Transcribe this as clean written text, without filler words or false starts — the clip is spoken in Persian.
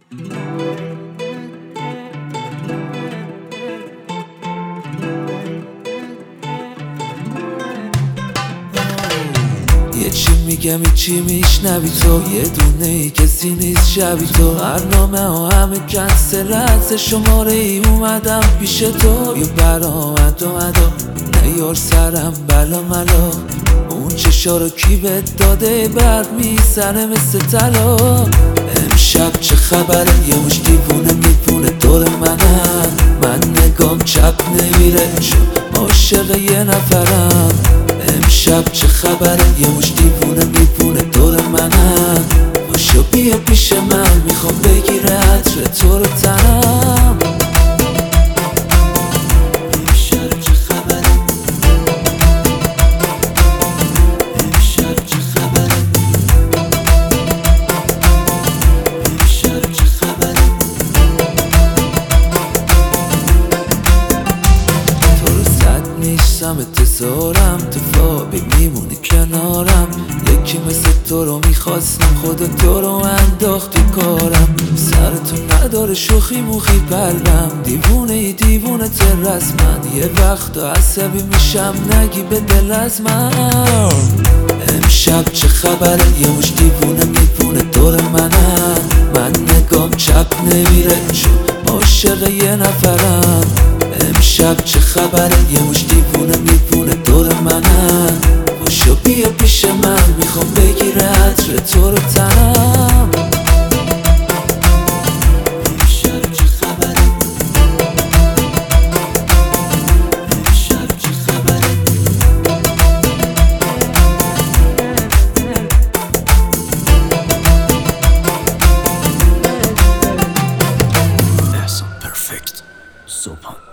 یه چی میگم چی میشنوی تو، یه دونه ای کسی نیست شبی تو. برنامه ها همه کنسل، از شماره ای اومدم پیش تو. یه برآمد اومدا نیار سرم بلا ملا، اون چشا رو کی بهت داده برق میزنه مثل طلا. امشب چه خبره، یه مش دیوونه میپونه دور منم. من نگام چپ نمیره چون عاشق یه نفرم. امشب چه خبره، یه مش دیوونه میپونه دور منم. باشو بیا پیش من، میخوام بگیره عطر تو رو تنم. امشب چه خبره، امشب چه خبره، امشب چه خبره. تو رو صد نیستم انتظارم، تو خوابی میمونی کنارم. یکی مثل تو رو میخواستم، خدا تو رو انداخت تو کارم. سر تو نداره شوخی موخی قلبم، دیوونه ای دیوونه تر از من. یه وقتا عصبی میشم نگی به دل از من. امشب چه خبره، یه مش دیوونه میپونه دور منم. من نگام چپ نمیره چون عاشق یه نفرم. امشب چه خبره، یه مش دیوونه میپونه دور منم. باشو بیا پیش من، میخوام بگیره عطر تو رو تنم. امشب چه خبره، امشب چه خبره. That's perfect. So